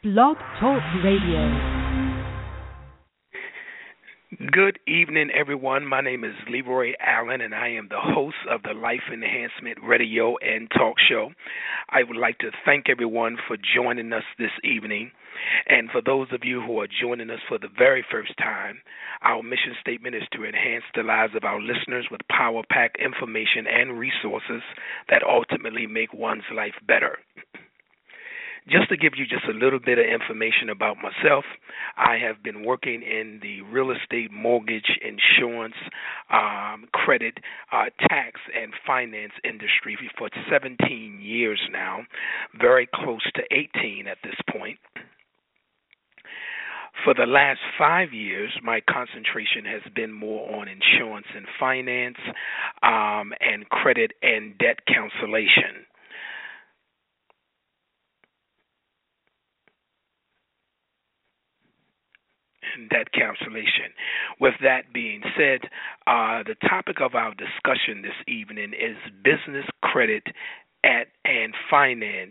Blog Talk Radio. Good evening, everyone. My name is Leroy Allen, and I am the host of the Life Enhancement Radio and Talk Show. I would like to thank everyone for joining us this evening. And for those of you who are joining us for the very first time, our mission statement is to enhance the lives of our listeners with power-packed information and resources that ultimately make one's life better. Just to give you just a little bit of information about myself, I have been working in the real estate, mortgage, insurance, credit, tax, and finance industry for 17 years now, very close to 18 at this point. For the last 5 years, my concentration has been more on insurance and finance, and credit and debt cancellation. Debt cancellation. With that being said, the topic of our discussion this evening is business credit and finance.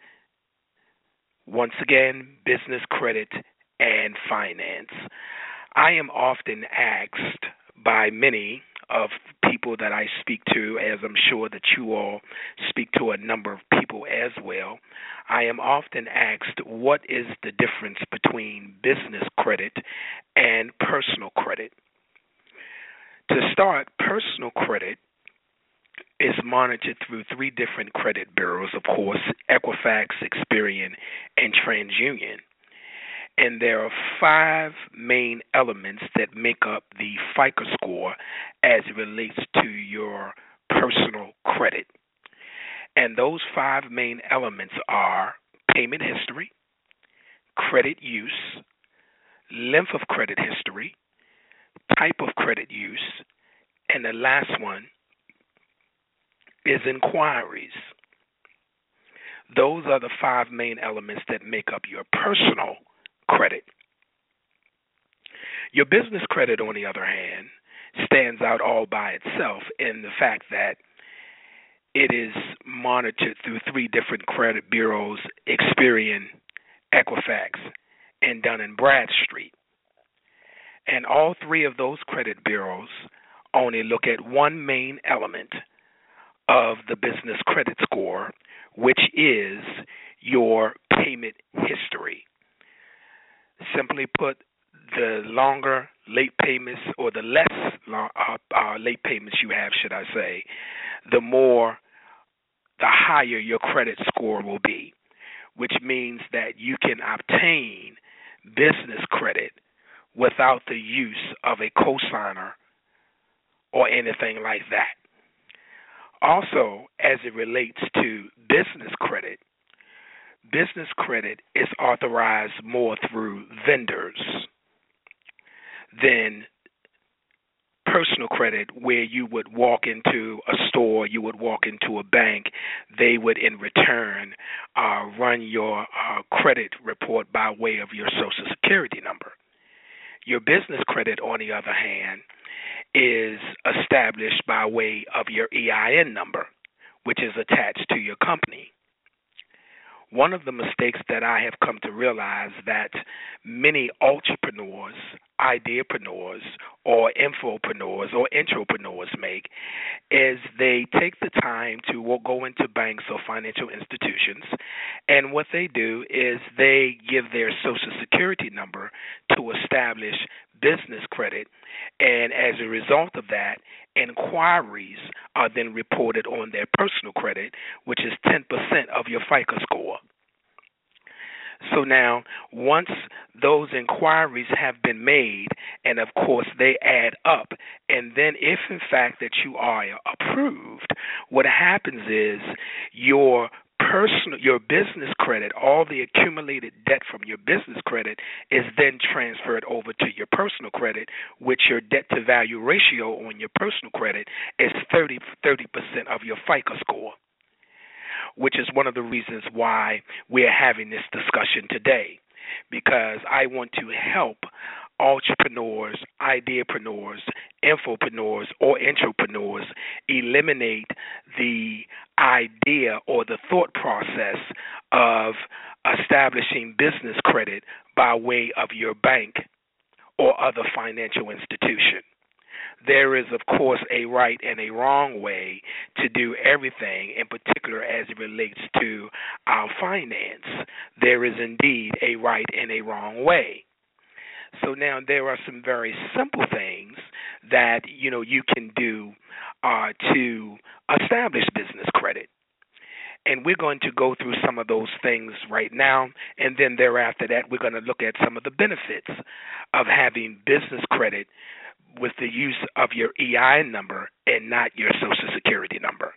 Once again, business credit and finance. I am often asked by many of people that I speak to, as I'm sure that you all speak to a number of people as well, I am often asked, what is the difference between business credit and personal credit? To start, personal credit is monitored through three different credit bureaus, of course, Equifax, Experian, and TransUnion. And there are five main elements that make up the FICO score as it relates to your personal credit. And those five main elements are payment history, credit use, length of credit history, type of credit use, and the last one is inquiries. Those are the five main elements that make up your personal credit. Your business credit, on the other hand, stands out all by itself in the fact that it is monitored through three different credit bureaus, Experian, Equifax, and Dun & Bradstreet. And all three of those credit bureaus only look at one main element of the business credit score, which is your payment history. Simply put, the longer late payments, or the less late payments you have, should I say, the higher your credit score will be, which means that you can obtain business credit without the use of a cosigner or anything like that. Also, as it relates to business credit is authorized more through vendors than personal credit, where you would walk into a store, you would walk into a bank, they would in return run your credit report by way of your Social Security number. Your business credit, on the other hand, is established by way of your EIN number, which is attached to your company. One of the mistakes that I have come to realize that many entrepreneurs, ideapreneurs, or infopreneurs or intrapreneurs make is they take the time to go into banks or financial institutions, and what they do is they give their Social Security number to establish business credit, and as a result of that, inquiries are then reported on their personal credit, which is 10% of your FICO score. So now, once those inquiries have been made, and of course they add up, and then if in fact that you are approved, what happens is your business credit, all the accumulated debt from your business credit is then transferred over to your personal credit, which your debt to value ratio on your personal credit is 30% of your FICO score, which is one of the reasons why we're having this discussion today, because I want to help entrepreneurs, ideapreneurs, infopreneurs, or entrepreneurs eliminate the idea or the thought process of establishing business credit by way of your bank or other financial institution. There is, of course, a right and a wrong way to do everything, in particular as it relates to our finance. There is indeed a right and a wrong way. So now there are some very simple things that you can do to establish business credit. And we're going to go through some of those things right now, and then thereafter that we're going to look at some of the benefits of having business credit with the use of your EIN number and not your Social Security number.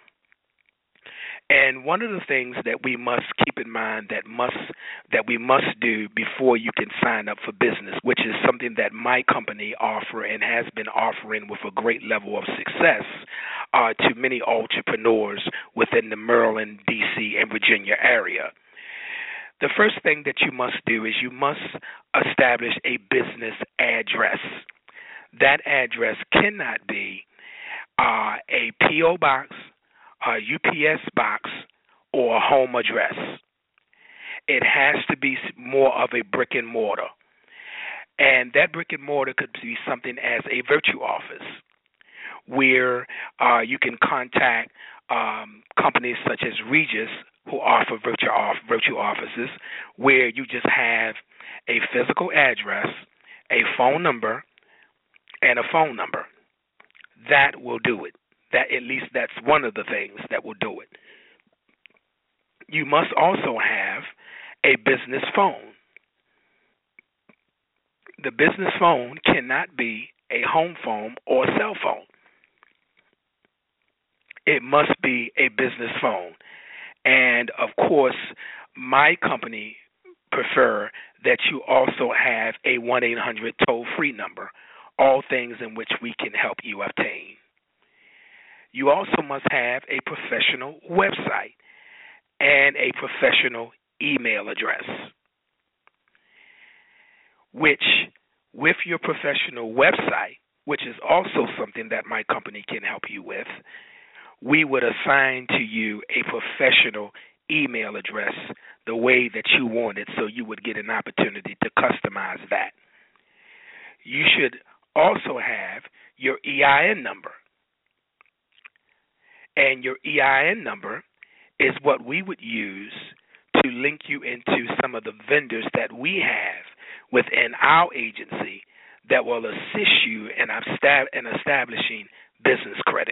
And one of the things that we must keep in mind that we must do before you can sign up for business, which is something that my company offer and has been offering with a great level of success to many entrepreneurs within the Maryland, D.C., and Virginia area. The first thing that you must do is you must establish a business address. That address cannot be a P.O. box, a UPS box, or a home address. It has to be more of a brick and mortar. And that brick and mortar could be something as a virtual office where you can contact companies such as Regus who offer virtual offices where you just have a physical address, a phone number, and a phone number. That will do it. That at least that's one of the things that will do it. You must also have a business phone. The business phone cannot be a home phone or a cell phone. It must be a business phone. And of course, my company prefer that you also have a 1-800 toll-free number, all things in which we can help you obtain. You also must have a professional website and a professional email address, which with your professional website, which is also something that my company can help you with, we would assign to you a professional email address the way that you want it, so you would get an opportunity to customize that. You should also have your EIN number. And your EIN number is what we would use to link you into some of the vendors that we have within our agency that will assist you in establishing business credit.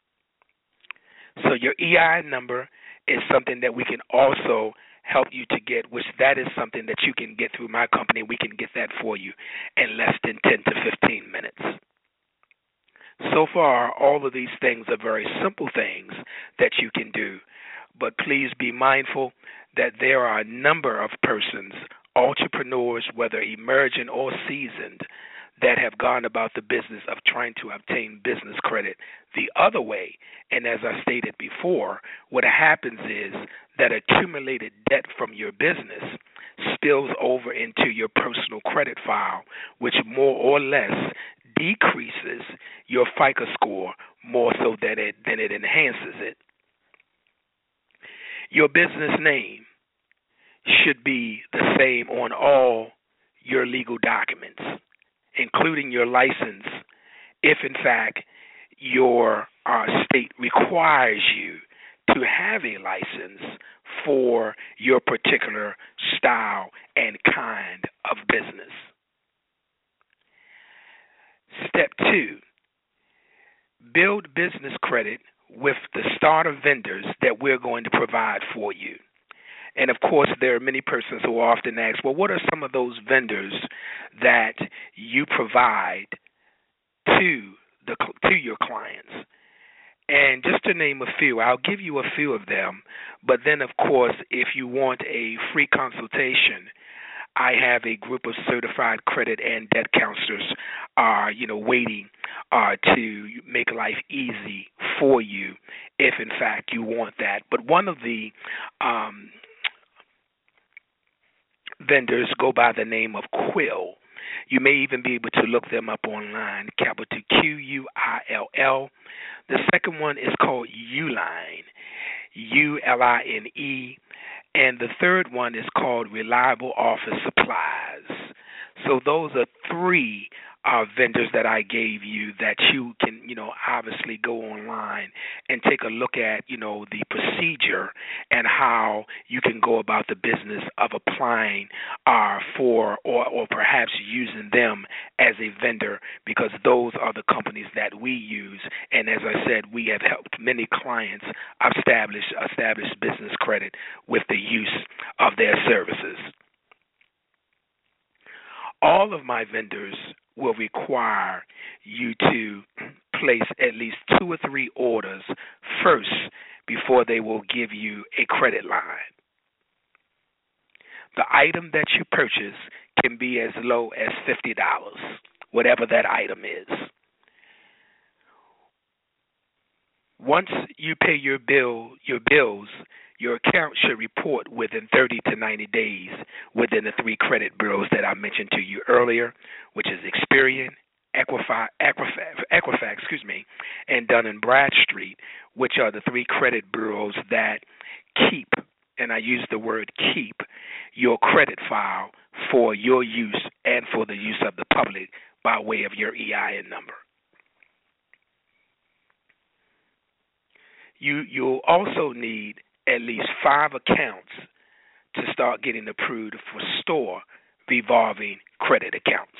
So your EIN number is something that we can also help you to get, which that is something that you can get through my company. We can get that for you in less than 10 to 15 minutes. So far, all of these things are very simple things that you can do, but please be mindful that there are a number of persons, entrepreneurs, whether emerging or seasoned, that have gone about the business of trying to obtain business credit the other way. And as I stated before, what happens is that accumulated debt from your business spills over into your personal credit file, which more or less decreases your FICO score more so than it enhances it. Your business name should be the same on all your legal documents, including your license, if in fact your state requires you to have a license for your particular style and kind of business. Step 2, build business credit with the starter vendors that we're going to provide for you. And of course, there are many persons who often ask, well, what are some of those vendors that you provide to your clients? And just to name a few, I'll give you a few of them. But then, of course, if you want a free consultation, I have a group of certified credit and debt counselors, waiting to make life easy for you, if in fact you want that. But one of the vendors go by the name of Quill. You may even be able to look them up online, capital QUILL. The second one is called Uline, ULINE. And the third one is called Reliable Office Supplies. So those are three vendors that I gave you that you can, obviously go online and take a look at, the procedure and how you can go about the business of applying for or perhaps using them as a vendor, because those are the companies that we use. And as I said, we have helped many clients establish business credit with the use of their services. All of my vendors will require you to place at least 2 or 3 orders first before they will give you a credit line. The item that you purchase can be as low as $50, whatever that item is. Once you pay your bills, your account should report within 30 to 90 days within the 3 credit bureaus that I mentioned to you earlier, which is Experian, Equifax, and Dun & Bradstreet, which are the 3 credit bureaus that keep, and I use the word keep, your credit file for your use and for the use of the public by way of your EIN number. You'll also need at least 5 accounts to start getting approved for store revolving credit accounts.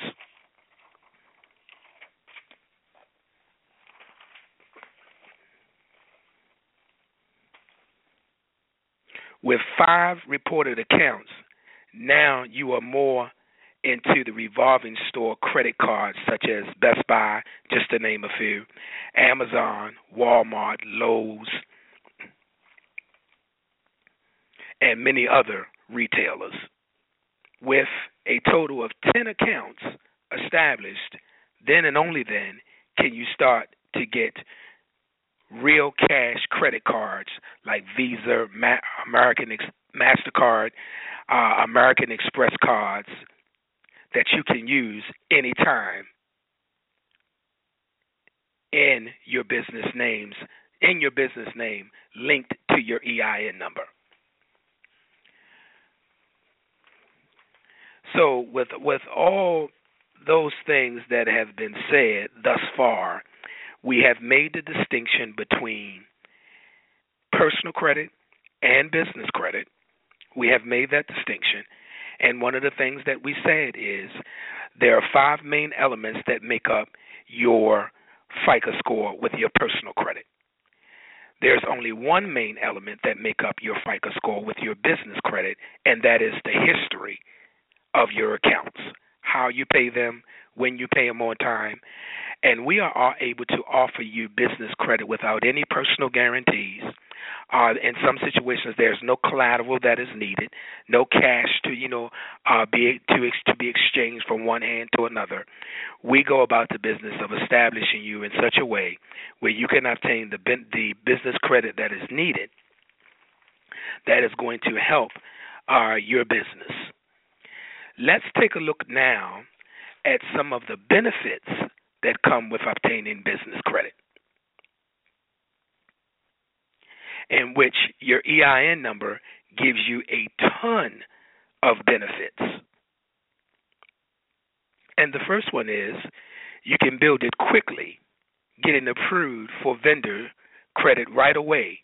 With 5 reported accounts, now you are more into the revolving store credit cards such as Best Buy, just to name a few, Amazon, Walmart, Lowe's, and many other retailers. With a total of 10 accounts established, then and only then can you start to get real cash credit cards like Visa, American MasterCard, American Express cards that you can use anytime in your business name linked to your EIN number. So with all those things that have been said thus far, we have made the distinction between personal credit and business credit. We have made that distinction. And one of the things that we said is there are 5 main elements that make up your FICO score with your personal credit. There's only one main element that make up your FICO score with your business credit, and that is the history of your accounts, how you pay them, when you pay them on time. And we are able to offer you business credit without any personal guarantees. In some situations, there's no collateral that is needed, no cash to be exchanged from one hand to another. We go about the business of establishing you in such a way where you can obtain the business credit that is needed, that is going to help your business. Let's take a look now at some of the benefits that come with obtaining business credit, in which your EIN number gives you a ton of benefits. And the first one is you can build it quickly, getting approved for vendor credit right away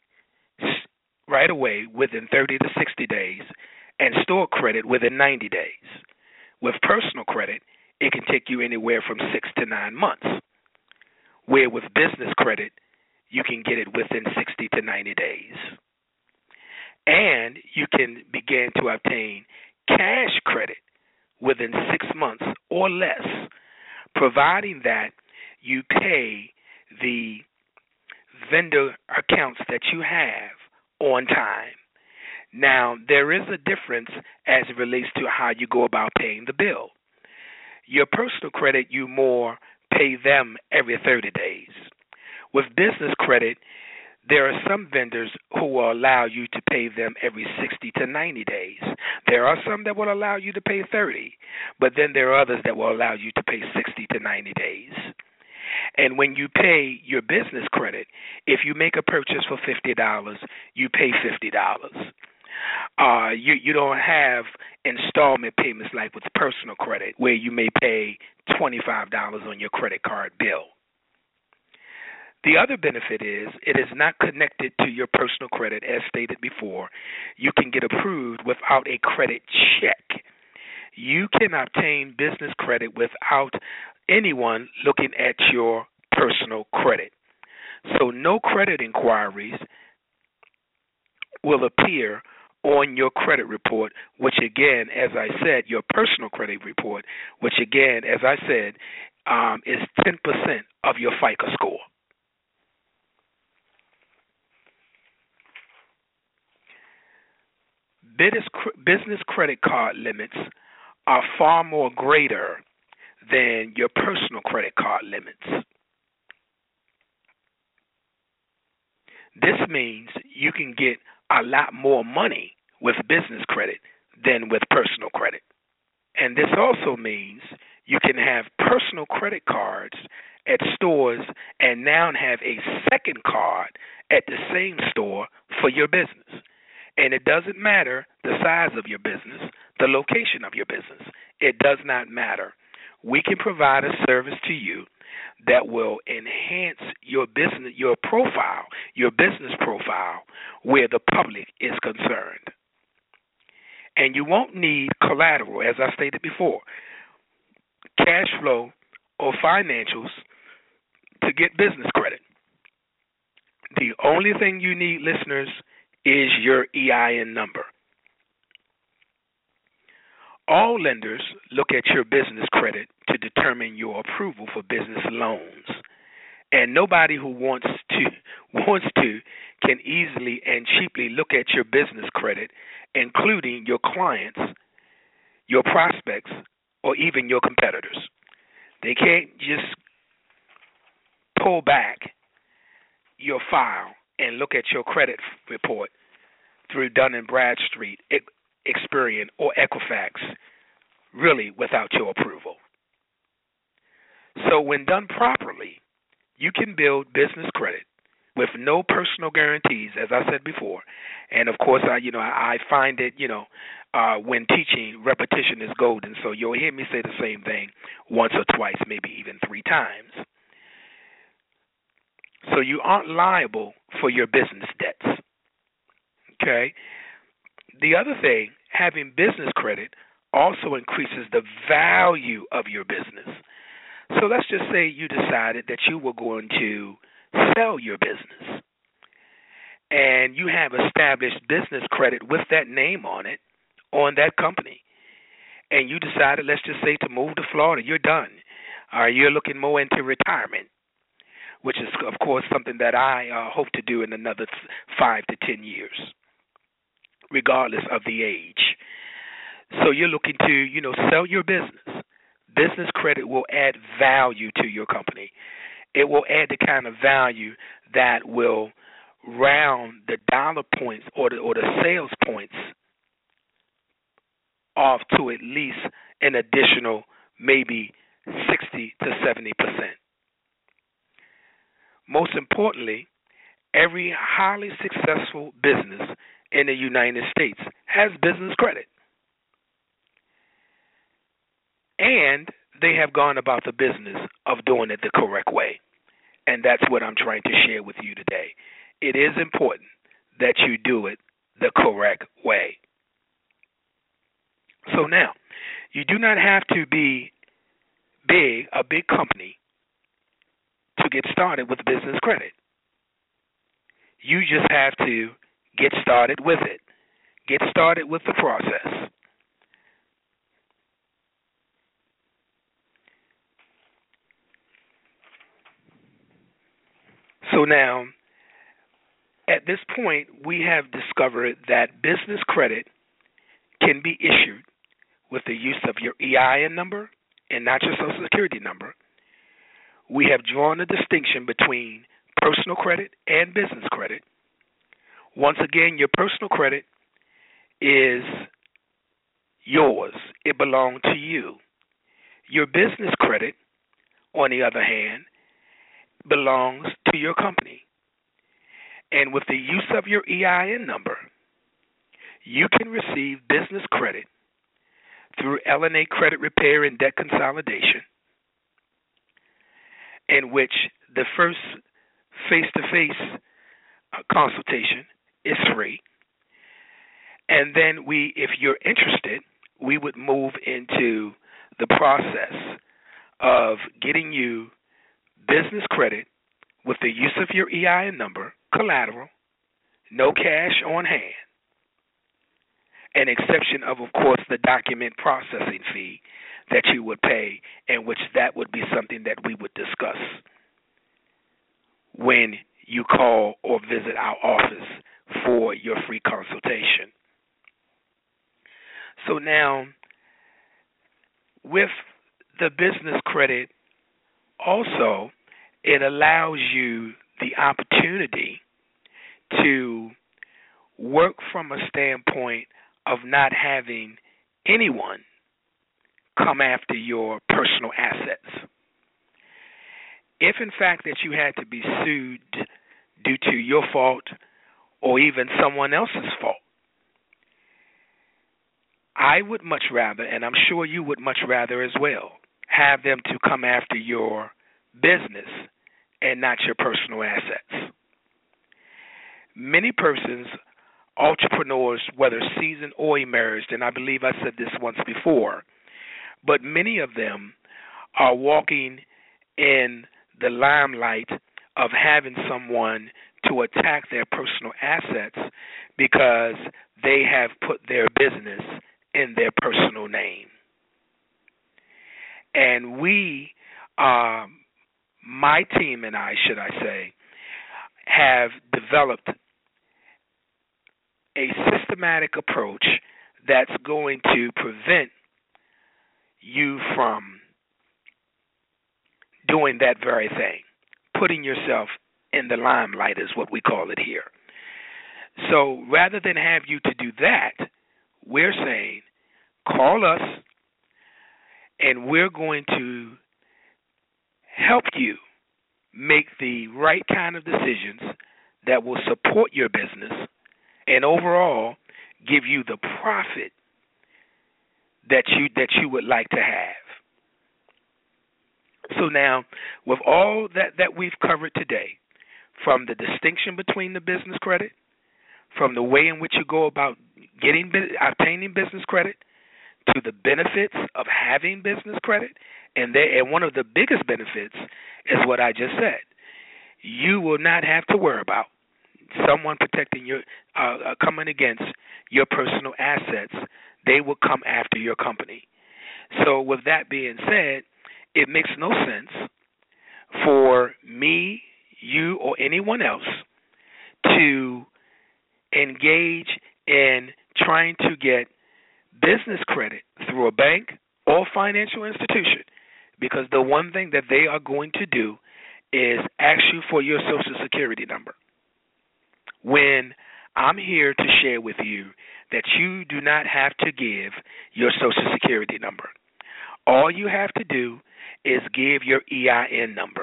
within 30 to 60 days, and store credit within 90 days. With personal credit, it can take you anywhere from 6 to 9 months, where with business credit, you can get it within 60 to 90 days. And you can begin to obtain cash credit within 6 months or less, providing that you pay the vendor accounts that you have on time. Now, there is a difference as it relates to how you go about paying the bill. Your personal credit, you more pay them every 30 days. With business credit, there are some vendors who will allow you to pay them every 60 to 90 days. There are some that will allow you to pay 30. But then there are others that will allow you to pay 60 to 90 days. And when you pay your business credit, if you make a purchase for $50, you pay $50. You don't have installment payments like with personal credit, where you may pay $25 on your credit card bill. The other benefit is it is not connected to your personal credit, as stated before. You can get approved without a credit check. You can obtain business credit without anyone looking at your personal credit. So no credit inquiries will appear on your credit report, which again, as I said, your personal credit report, which again, as I said, is 10% of your FICO score. Business credit card limits are far more greater than your personal credit card limits. This means you can get a lot more money with business credit than with personal credit. And this also means you can have personal credit cards at stores and now have a second card at the same store for your business. And it doesn't matter the size of your business, the location of your business. It does not matter. We can provide a service to you that will enhance your business, your profile, your business profile, where the public is concerned. And you won't need collateral, as I stated before, cash flow or financials to get business credit. The only thing you need, listeners, is your EIN number. All lenders look at your business credit to determine your approval for business loans. And nobody who wants to can easily and cheaply look at your business credit, including your clients, your prospects, or even your competitors. They can't just pull back your file and look at your credit report through Dun & Bradstreet, Experian, or Equifax, really without your approval. So when done properly, you can build business credit with no personal guarantees, as I said before. And of course, I find it, when teaching, repetition is golden. So you'll hear me say the same thing once or twice, maybe even 3 times. So you aren't liable for your business debts. Okay? The other thing, having business credit also increases the value of your business. So let's just say you decided that you were going to sell your business, and you have established business credit with that name on it, on that company, and you decided, let's just say, to move to Florida. You're done. You're looking more into retirement, which is, of course, something that I hope to do in another 5 to 10 years, regardless of the age. So you're looking to, sell your business. Business credit will add value to your company. It will add the kind of value that will round the dollar points or the sales points off to at least an additional maybe 60 to 70%. Most importantly, every highly successful business in the United States has business credit. And they have gone about the business of doing it the correct way. And that's what I'm trying to share with you today. It is important that you do it the correct way. So now, you do not have to be a big company, to get started with business credit. You just have to get started with it. Get started with the process. So now, at this point, we have discovered that business credit can be issued with the use of your EIN number and not your Social Security number. We have drawn a distinction between personal credit and business credit. Once again, your personal credit is yours. it belonged to you. Your business credit, on the other hand, belongs to your company. And with the use of your EIN number, you can receive business credit through L&A Credit Repair and Debt Consolidation, in which the first face-to-face consultation is free. And then if you're interested, we would move into the process of getting you business credit with the use of your EIN number, collateral, no cash on hand, an exception of course, the document processing fee that you would pay, and which that would be something that we would discuss when you call or visit our office for your free consultation. So now, with the business credit, also, it allows you the opportunity to work from a standpoint of not having anyone come after your personal assets. If in fact that you had to be sued due to your fault or even someone else's fault, I would much rather, and I'm sure you would much rather as well, have them to come after your business and not your personal assets. Many persons, entrepreneurs, whether seasoned or emerged, and I believe I said this once before, but many of them are walking in the limelight of having someone to attack their personal assets because they have put their business in their personal name. And we, my team and I, should I say, have developed a systematic approach that's going to prevent you from doing that very thing. Putting yourself in the limelight is what we call it here. So rather than have you to do that, we're saying, call us and we're going to help you make the right kind of decisions that will support your business and overall give you the profit that you would like to have. So now, with all that we've covered today, from the distinction between the business credit, from the way in which you go about obtaining business credit, to the benefits of having business credit, and one of the biggest benefits is what I just said. You will not have to worry about someone protecting your, coming against your personal assets. They will come after your company. So with that being said, it makes no sense for me, you, or anyone else to engage in trying to get business credit through a bank or financial institution, because the one thing that they are going to do is ask you for your Social Security number. When I'm here to share with you that you do not have to give your Social Security number. All you have to do is give your EIN number.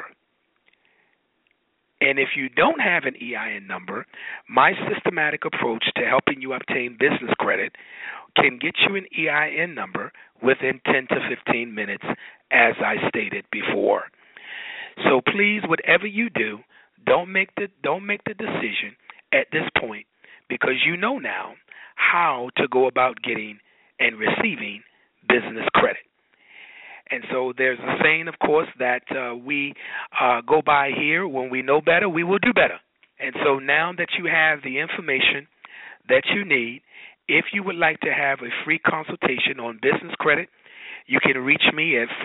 And if you don't have an EIN number, my systematic approach to helping you obtain business credit can get you an EIN number within 10 to 15 minutes, as I stated before. So please, whatever you do, don't make the decision at this point, because you know now how to go about getting and receiving business credit. And so there's a saying, of course, that we go by here: when we know better, we will do better. And so now that you have the information that you need, if you would like to have a free consultation on business credit, you can reach me at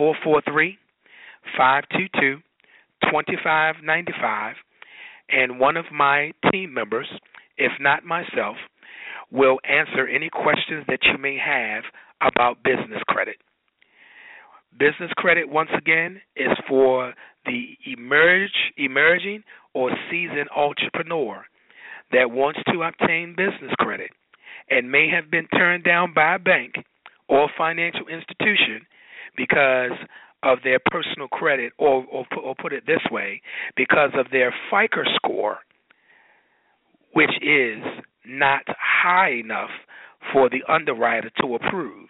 443-522-2595, and one of my team members, if not myself, will answer any questions that you may have about business credit. Business credit, once again, is for the emerging or seasoned entrepreneur that wants to obtain business credit and may have been turned down by a bank or financial institution because of their personal credit, or put it this way, because of their FICO score, which is not high enough for the underwriter to approve.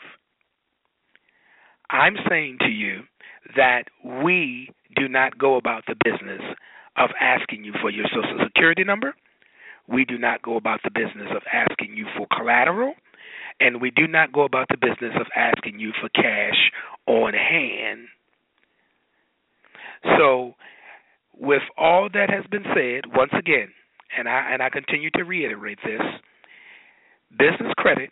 I'm saying to you that we do not go about the business of asking you for your Social Security number. We do not go about the business of asking you for collateral. And we do not go about the business of asking you for cash on hand. So, with all that has been said, once again, and I continue to reiterate this, business credit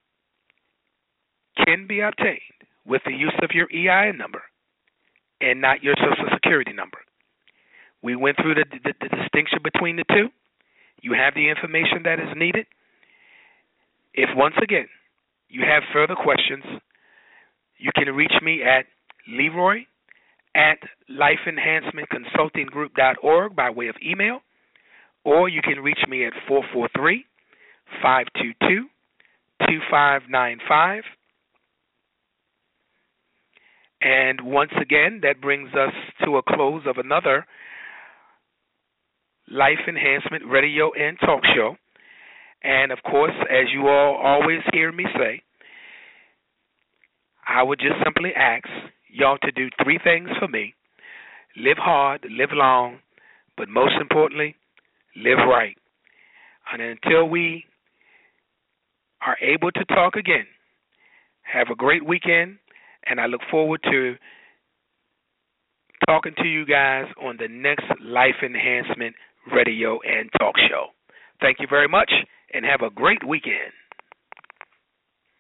can be obtained with the use of your EIN number and not your Social Security number. We went through the distinction between the two. You have the information that is needed. If, once again, you have further questions, you can reach me at Leroy@lifeenhancementconsultinggroup.org by way of email, or you can reach me at 443-522-2595. And once again, that brings us to a close of another Life Enhancement Radio and Talk Show. And, of course, as you all always hear me say, I would just simply ask y'all to do three things for me. Live hard, live long, but most importantly, live right. And until we are able to talk again, have a great weekend, and I look forward to talking to you guys on the next Life Enhancement Radio and Talk Show. Thank you very much, and have a great weekend.